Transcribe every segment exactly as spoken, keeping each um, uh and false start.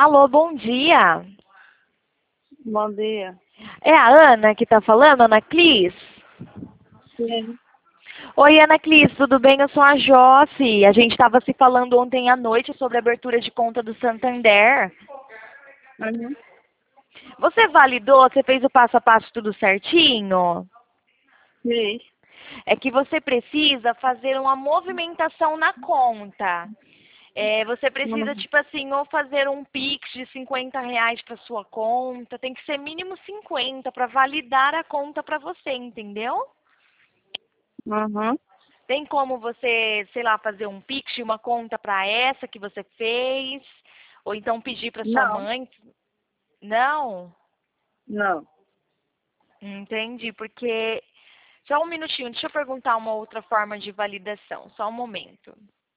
Alô, bom dia. Bom dia. É a Ana que tá falando, Ana Clis? Sim. Oi, Ana Clis, tudo bem? Eu sou a Josi. A gente estava se falando ontem à noite sobre a abertura de conta do Santander. Uhum. Você validou? Você fez o passo a passo tudo certinho? Sim. É que você precisa fazer uma movimentação na conta. É, você precisa, Uhum. tipo assim, ou fazer um Pix de cinquenta reais para sua conta. Tem que ser mínimo cinquenta para validar a conta para você, entendeu? Uhum. Tem como você, sei lá, fazer um Pix de uma conta para essa que você fez? Ou então pedir para sua Não, mãe? Não? não. Entendi, porque... Só um minutinho, deixa eu perguntar uma outra forma de validação. Só um momento.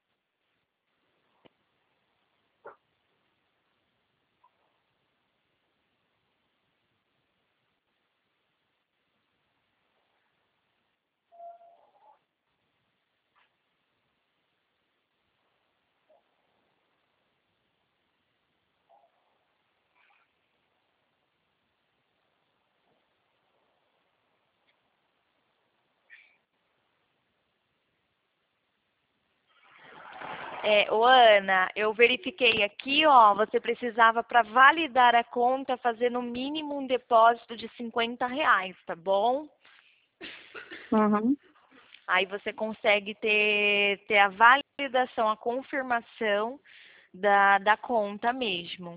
É, ô Ana, eu verifiquei aqui, ó, você precisava para validar a conta fazer no mínimo um depósito de cinquenta reais, tá bom? Uhum. Aí você consegue ter, ter a validação, a confirmação da, da conta mesmo.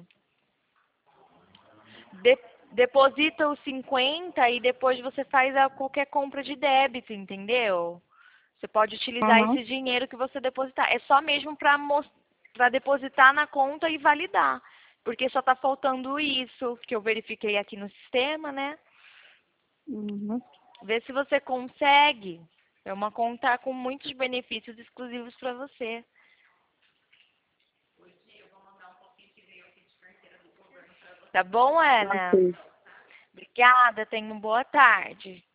De, deposita os cinquenta e depois você faz a, qualquer compra de débito, entendeu? Você pode utilizar Uhum. esse dinheiro que você depositar. É só mesmo para para depositar na conta e validar. Porque só está faltando isso que eu verifiquei aqui no sistema, né? Uhum. Vê se você consegue. É uma conta com muitos benefícios exclusivos para você. Tá bom, Ana? Ok. Obrigada, tenha uma boa tarde.